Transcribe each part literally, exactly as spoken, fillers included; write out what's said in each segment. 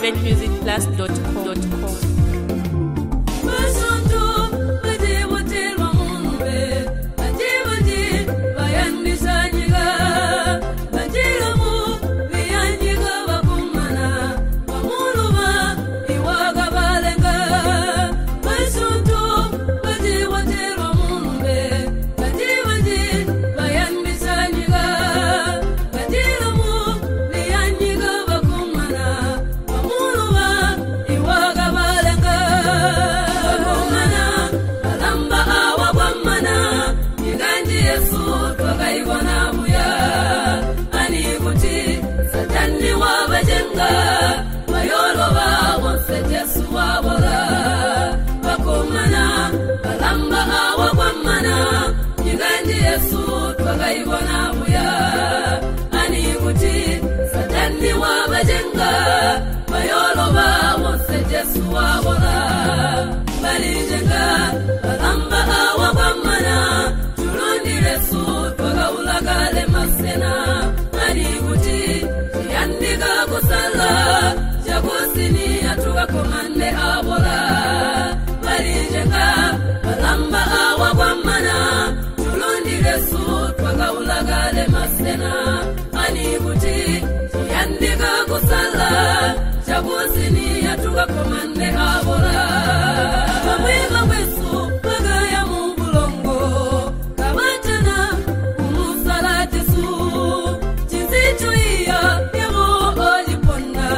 advent music plus dot com. Komande abola balijenga balamba awa kwamana tulundi lesu twagaulagale masena ani buti yandika kusala chabusini yatuga komande abola kamwega wesu bagaya mungulongo kamatana umusalati su chizicho iya yamo ojipona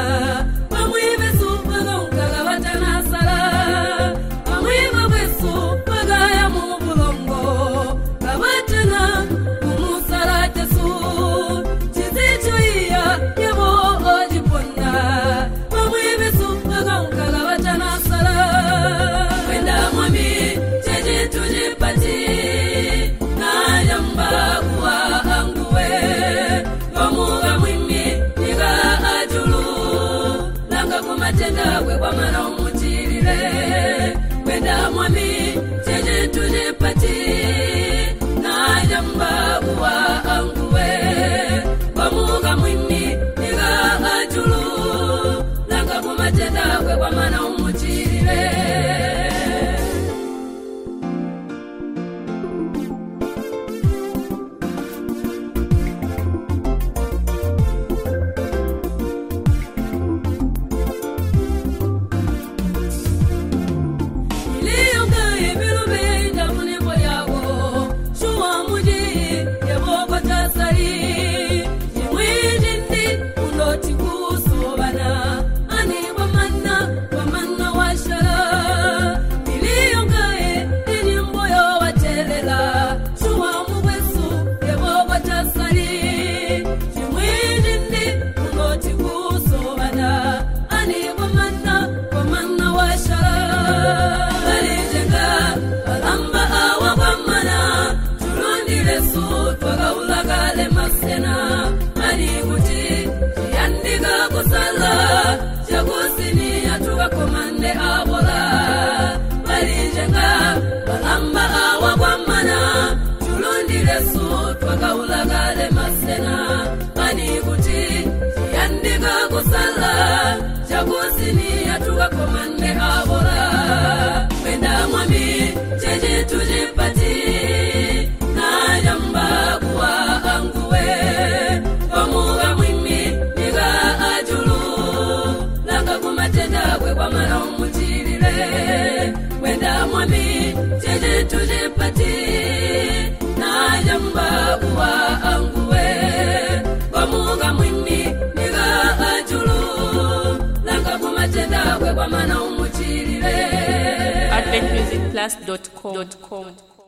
matenda we kwa mara umutirire wenda mwami cheje tunipati na jamba kuwa anguwe kwa muga mwimi niga ajulu langa kwa matenda we kwa mara umutirire. Komande abola balijenga balamba awa kwamana tulundi lesu twagaulagale masena ani kuti yandika kusala chagusini yatuga komande abola wenda mwami cheje tujipati na jamba kuwa anguwe pamuga mwimi niga ajulu langa kumatenda we kwa mara umutirire wenda mwami cheje tujipati na jamba kuwa anguwe pamuga mwimi niga ajulu langa kumatenda we kwa mara umutirire advent music plus dot com.